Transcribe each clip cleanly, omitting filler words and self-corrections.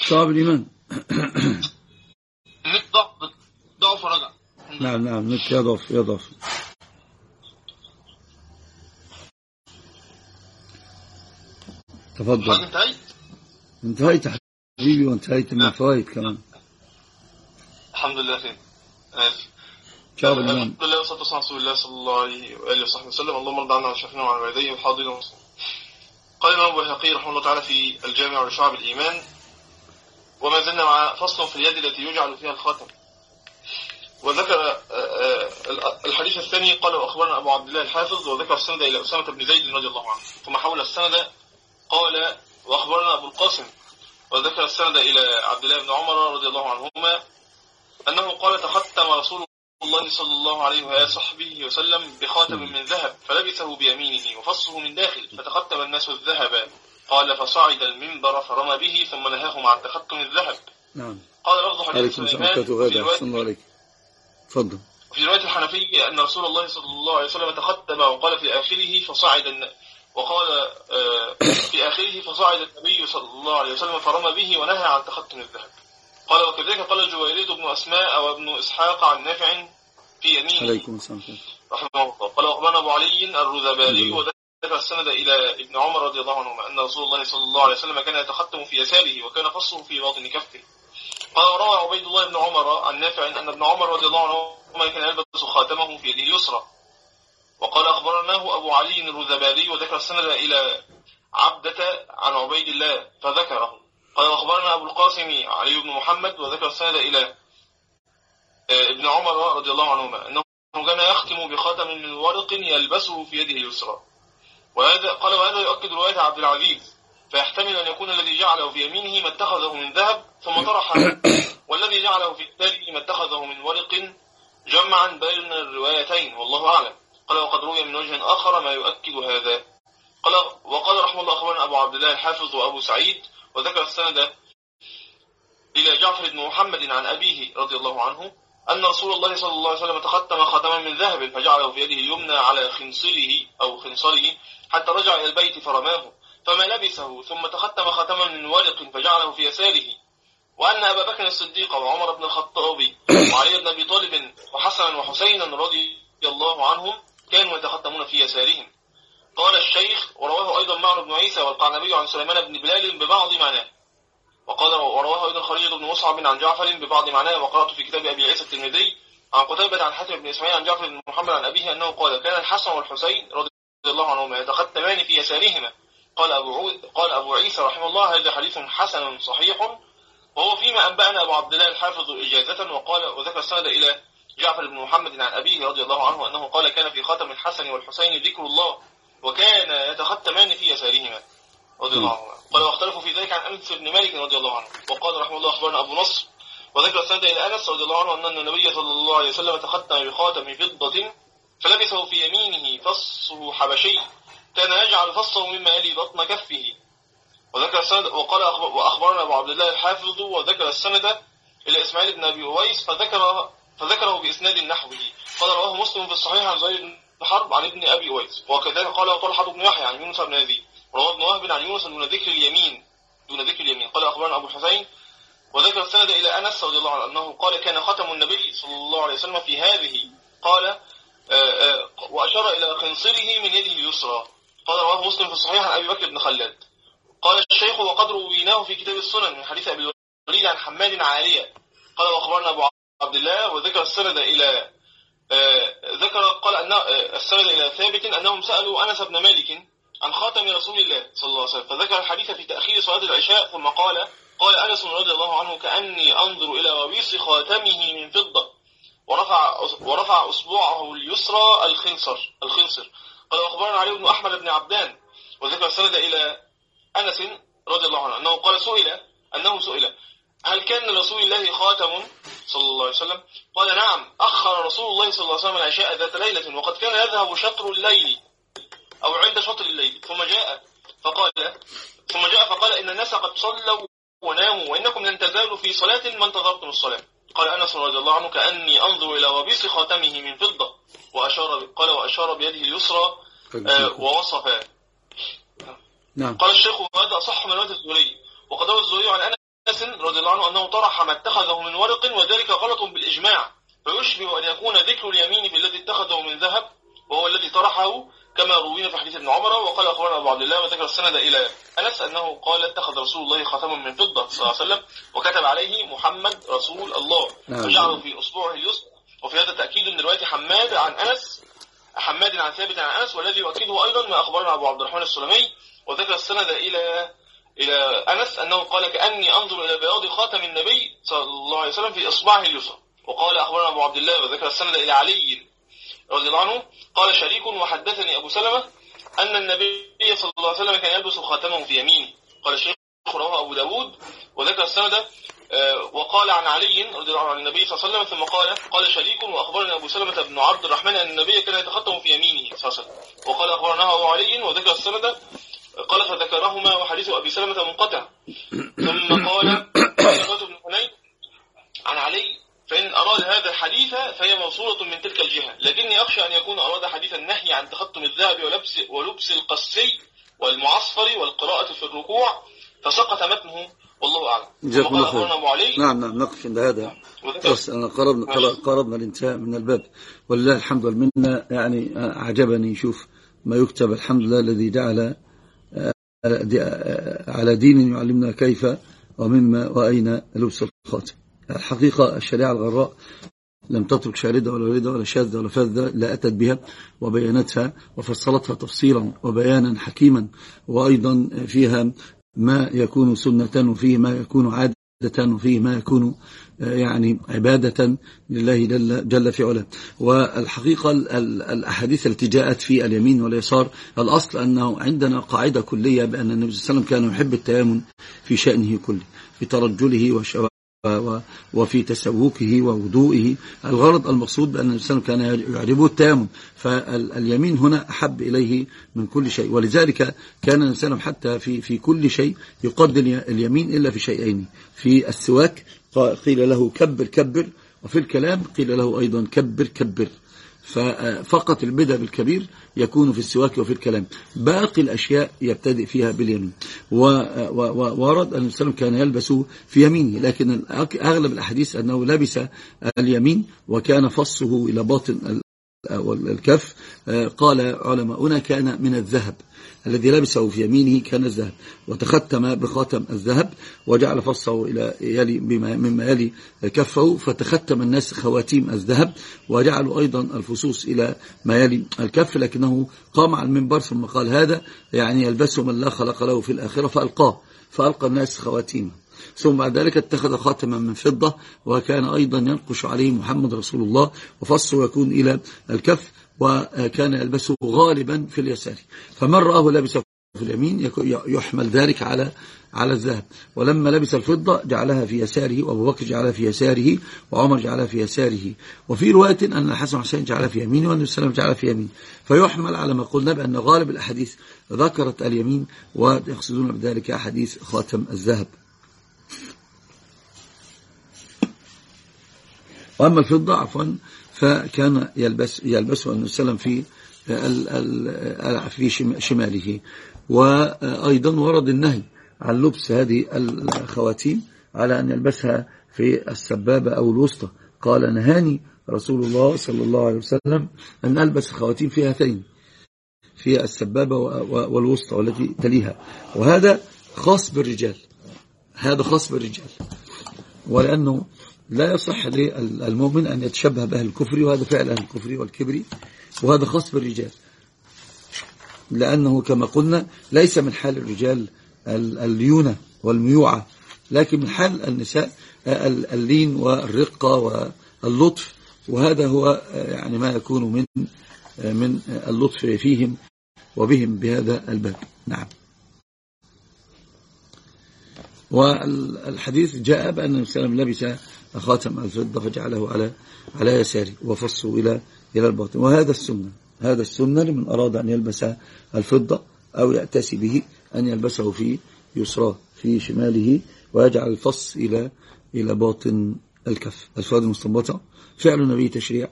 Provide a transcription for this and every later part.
شعب الإيمان. النت ضعف ورجع. نعم النت يضعف. تفضل. انتهيت حبيبي، وانتهيت من الفوائد كمان. الحمد لله. فين شعب الإيمان. الحمد لله والصلاة والسلام على رسول الله صلى الله عليه وآله وصحبه وسلم. اللهم ارض عنا وشفنا وعن والديه والحاضرين والمسلمين. قال الإمام البيهقي رحمه الله تعالى في الجامع لشعب الإيمان: وما زلنا مع فصل في اليد التي يجعل فيها الخاتم. وذكر الحديث الثاني قال: وأخبرنا أبو عبد الله الحافظ، وذكر السند إلى أسامة بن زيد رضي الله عنه، ثم حول السند قال: وأخبرنا أبو القاسم، وذكر السند إلى عبد الله بن عمر رضي الله عنهما أنه قال: تختم رسول الله صلى الله عليه وصحبه وسلم بخاتم من ذهب فلبسه بيمينه وفصه من داخل فتختم الناس الذهب. قال: فصعد المنبر فرمى به ثم نهاهم عن تختم الذهب. نعم. قال: لفظ حديث سليمان في رواية الحنفي أن رسول الله صلى الله عليه وسلم تختم وقال في آخره فصعد النبي صلى الله عليه وسلم فرمى به ونهى عن تختم الذهب. قال: وكذلك قال الجويريد بن أسماء وابن إسحاق عن نافع في يمينه. عليكم السلام رحمه الله. قال: وأخبرنا أبو علي الرذباري، وذكر السند إلى ابن عمر رضي الله عنهما أن رسول الله صلى الله عليه وسلم كان يتختم في يساره وكان فصه في باطن كفه. قال: وروى عبيد الله بن عمر عن نافع أن ابن عمر رضي الله عنهما كان يلبس خاتمه في يده اليسرى. وقال: أخبرناه أبو علي الرذباري، وذكر السند إلى عبدة عن عبيد الله فذكره. قال: وأخبرنا أبو القاسم علي بن محمد، وذكر السند إلى ابن عمر رضي الله عنهما أنه كان يختم بخاتم من ورق يلبسه في يده اليسرى. وهذا يؤكد رواية عبد العزيز، فيحتمل أن يكون الذي جعله في يمينه ما اتخذه من ذهب ثم طرحه، والذي جعله في يساره ما اتخذه من ورق، جمعا بين الروايتين والله أعلم. قال: وقد روي من وجه آخر ما يؤكد هذا. وقال رحمه الله: أخبرنا أبو عبد الله الحافظ وأبو سعيد، وذكر السند إلى جعفر بن محمد عن أبيه رضي الله عنه أن رسول الله صلى الله عليه وسلم تختم خاتما من ذهب فجعله في يده اليمنى على خنصره حتى رجع إلى البيت فرماه فما لبسه، ثم تختم خاتما من ورق فجعله في يساره. وأن أبا بكر الصديق وعمر بن الخطاب وعلي بن أبي طالب وحسن وحسين رضي الله عنهم كانوا يتختمون في يسارهم. قال الشيخ: ورواه أيضا معن بن عيسى والقعنبي عن سليمان بن بلال ببعض معناه. ورواه أيضا خليل بن مصعب عن جعفر ببعض معناه. وقرأت في كتاب أبي عيسى الترمذي عن قتيبة عن حاتم بن إسماعيل عن جعفر بن محمد عن أبيه أنه قال: كان الحسن والحسين رضي الله عنهما يتختمان في يسارهما. قال أبو عيسى رحمه الله: هذا حديث حسن صحيح، وهو فيما أنبأنا أبو عبد الله الحافظ إجازة. وذكر السند إلى جعفر بن محمد عن أبيه رضي الله عنه أنه قال: كان في خاتم الحسن والحسين ذكر الله وكان يتختمان في يسارهما رضي الله عنه. قال: واختلفوا في ذلك عن أنس بن مالك رضي الله عنه. وقال رحمه الله: أخبرنا أبو نصر، وذكر السند إلى أنس رضي الله عنه أن النبي صلى الله عليه وسلم تختم بخاتم فضة فلبسه في يمينه فصه حبشي كان يجعل فصه مما يلي بطن كفه. وذكر السند وأخبرنا أبو عبد الله الحافظ، وذكر السند إلى إسماعيل بن أبي أويس فذكره بإسناد نحوه. قال: رواه مسلم في الصحيح عن زهير بن حرب عن ابن أبي أويس، وكذلك قال طلحة بن يحيى عن يونس بن يزيد، ورواه ابن وهب عن يونس دون ذكر اليمين. قال: أخبرنا أبو الحسين، وذكر السند إلى أنس رضي الله عنه أنه قال: كان ختم النبي صلى الله عليه وسلم في هذه، قال وأشار إلى خنصره من يده اليسرى. قال: رواه مسلم في الصحيح عن أبي بكر بن خلاد. قال الشيخ: وقد رويناه في كتاب السنن من حديث أبي الوليد عن حماد عالية. قال: وأخبرنا أبو عبد الله، وذكر السند إلى قال أن السند إلى ثابت أنهم سألوا أنس بن مالك عن خاتم رسول الله صلى الله عليه وسلم، فذكر الحديث في تأخير صلاة العشاء، ثم قال أنس رضي الله عنه: كأني أنظر إلى وبيص خاتمه من فضة، ورفع أصبعه اليسرى الخنصر. قال: وأخبرنا علي بن أحمد بن عبدان، وذكر السند إلى أنس رضي الله عنه أنه قال: سئل هل كان لرسول الله خاتم صلى الله عليه وسلم؟ قال: نعم، أخر رسول الله صلى الله عليه وسلم العشاء ذات ليلة، وقد كان يذهب شطر الليل أو عند شطر الليل، ثم جاء فقال: إن الناس قد صلوا وناموا، وإنكم لن تزالوا في صلاة ما انتظرتم الصلاة. قال أنس رضي الله عنه: كأني أنظر إلى وبيص خاتمه من فضة، وأشار بيده اليسرى ووصفه. قال الشيخ: وهذا أصح من رواية الزهري، وقد روى الزهري عن أنس رضي الله عنه أنه طرح ما اتخذه من ورق، وذلك غلط بالإجماع، فيشبه أن يكون ذكر اليمين في الذي اتخذه من ذهب وهو الذي طرحه كما روينا في حديث ابن عمر. وقال أخبرنا أبو عبد الله وذكر السند إلى أنس أنه قال اتخذ رسول الله خاتما من فضة صلى الله عليه وسلم وكتب عليه محمد رسول الله فجعله في أصبعه اليسرى. وفي هذا تأكيد من رواية حماد عن ثابت عن أنس، والذي يؤكده أيضا ما أخبرنا أبو عبد الرحمن السلمي وذكر السند إلى أنس أنه قال كأني أنظر إلى بياض خاتم النبي صلى الله عليه وسلم في إصبعه اليسرى. وقال أخبرنا أبو عبد الله وذكر السند إلى علي رضي الله عنه قال شريك وحدثني أبو سلمة أن النبي صلى الله عليه وسلم كان يلبس خاتمه في يمينه. قال الشيخ رواه أبو داود وذكر السند وقال عن علي رضي الله عنه عن النبي صلى الله عليه وسلم ثم قال شريك وأخبرنا أبو سلمة بن عبد الرحمن أن النبي كان يتختم في يمينه صلى الله عليه وسلم. وقال أخبرنا أبو علي وذكر السند قال فذكرهما وحديث أبي سلمة منقطع. ثم قال بن حنين عن علي فإن أراد هذا الحديث فهي موصولة من تلك الجهة، لكني أخشى أن يكون أراد حديث النهي عن تختم الذهب ولبس القسي والمعصفر والقراءة في الركوع فسقط متنه والله أعلم. جزاكم الله خير. نعم نقف عند هذا بس أنا قربنا الانتهاء من الباب ولله الحمد والمنة. يعني عجبني شوف ما يكتب الحمد لله الذي جعل على دين يعلمنا كيف ومما وأين لبس الخاتم. الحقيقة الشريعة الغراء لم تترك شاردة ولا وليدة ولا شاذة ولا فاذة، لا أتت بها وبيانتها وفصلتها تفصيلا وبيانا حكيما، وأيضا فيها ما يكون سنة وفيه ما يكون عادة وفيه ما يكون يعني عبادة لله جل في علاه. والحقيقة الأحاديث التي جاءت في اليمين واليسار الأصل أنه عندنا قاعدة كلية بأن النبي صلى الله عليه وسلم كان يحب التيامن في شأنه كله، في ترجله وفي تسوكه ووضوئه. الغرض المقصود بأن النبي صلى الله عليه وسلم كان يعجبه التيامن، فاليمين هنا أحب إليه من كل شيء. ولذلك كان النبي صلى الله عليه وسلم حتى في كل شيء يقدم اليمين إلا في شيئين: في السواك قيل له كبر، وفي الكلام قيل له أيضا كبر. ففقط البدء بالكبير يكون في السواك وفي الكلام، باقي الأشياء يبتدئ فيها باليمين. وورد أن السلام كان يلبس في يمينه، لكن أغلب الأحاديث أنه لبس اليمين وكان فصه إلى باطن الكف. قال علماؤنا كان من الذهب، الذي لبسه في يمينه كان الذهب، وتختم بخاتم الذهب وجعل فصه إلى يلي مما يلي كفه، فتختم الناس خواتيم الذهب وجعلوا أيضا الفصوص إلى ما يلي الكف. لكنه قام على المنبر ثم قال هذا يعني يلبسه من لا خلق له في الآخرة، فألقى الناس خواتيمه. ثم بعد ذلك اتخذ خاتما من فضة وكان أيضا ينقش عليه محمد رسول الله، وفصه يكون إلى الكف، وكان يلبسه غالبا في اليسار. فمن رآه لبسه في اليمين يحمل ذلك على الذهب. ولما لبس الفضة جعلها في يساره، وأبو بكر جعلها في يساره، وعمر جعلها في يساره. وفي رواية أن الحسن والحسين جعلها في يمينه والنبي صلى الله عليه وسلم جعلها في يمينه. فيحمل على ما قلنا بأن غالب الأحاديث ذكرت اليمين، ويقصدون بذلك أحاديث خاتم الذهب. وأما الفضة عفوا فكان يلبسه النبي صلى الله عليه وسلم في شماله. وأيضا ورد النهي عن لبس هذه الخواتيم على أن يلبسها في السبابة أو الوسطى. قال نهاني رسول الله صلى الله عليه وسلم أن ألبس خواتيم في هاتين، في السبابة والوسطى والتي تليها. وهذا خاص بالرجال، ولأنه لا يصح للمؤمن أن يتشبه بأهل الكفر، وهذا فعل أهل الكفر والكبر، وهذا خاص بالرجال، لأنه كما قلنا ليس من حال الرجال الليونة والميوعة، لكن من حال النساء اللين والرقة واللطف. وهذا هو يعني ما يكون من اللطف فيهم وبهم بهذا الباب. نعم. والحديث جاء بأن النبي صلى الله عليه وسلم لبس خاتم الفضة فجعله على يساره وفصه إلى الباطن. وهذا السنة لمن أراد أن يلبس الفضة أو يأتسي به أن يلبسه في يسراه في شماله، ويجعل الفص إلى باطن الكف. الفوائد المستنبطة: فعل النبي تشريع،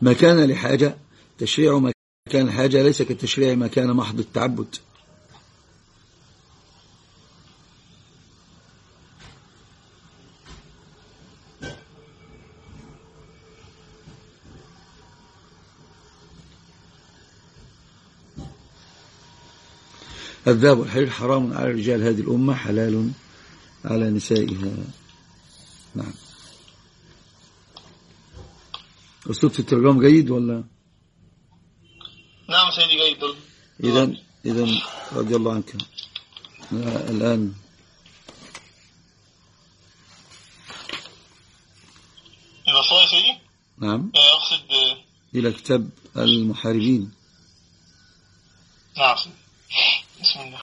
ما كان لحاجة تشريع ما كان الحاجة ليس كالتشريع ما كان محض التعبد. الذهب والحرير حرام على رجال هذه الأمة، حلال على نسائها. نعم. أسلوب في التلجرام جيد ولا؟ نعم سيدي جيد. إذن رضي الله عنك. الآن الوصايا يا سيدي. نعم. أقصد إلى كتاب المحاربين. نعم. بسم الله.